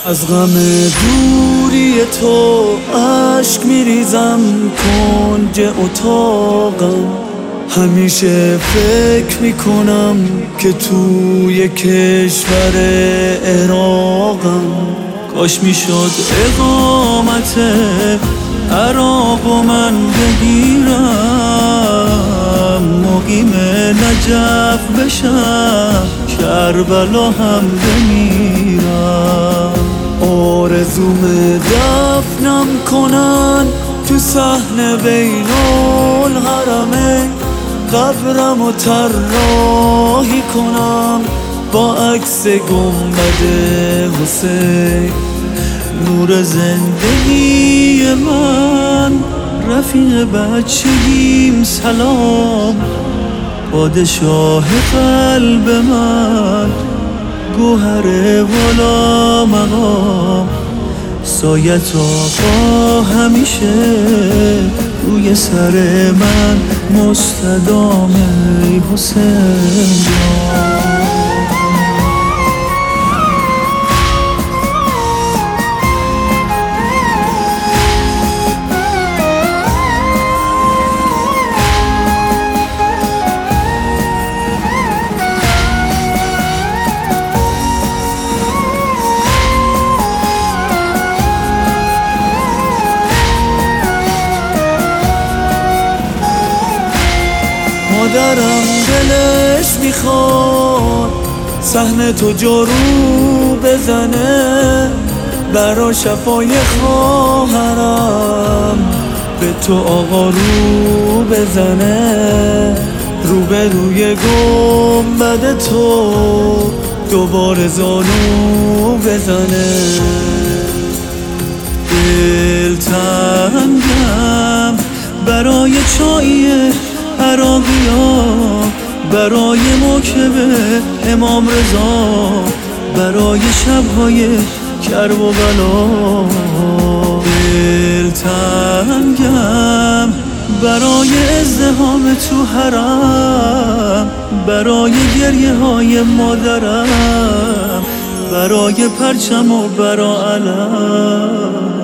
از غم دوری تو اشک میریزم کنج اتاقم. همیشه فکر میکنم که توی کشور عراقم. کاش میشد اقامت عراق و من بگیرم، مقیم نجف بشم، کربلا هم بمیرم. آرزوم دفنم کنن تو صحن بین الحرمین، قبرم و طراحی کنم با عکس گنبد حسین. نور زندگی من، رفیق بچگیم سلام، پادشاه قلب من، گوهر والا مقام. سایت آقا همیشه روی سر من مستدام ای حسین جان. مادرم دلش میخواد صحن تو جارو بزنه، برا شفای خواهرم به تو آقا رو بزنه. روبروی گنبد تو دوباره زانو بزنه. دلتنگم برای چای عراقیا، برای موکب امام رضا، برای شبهای کرب و بلا. دلتنگم برای ازدحام تو حرم، برای گریه های مادرم، برای پرچم و برا علم.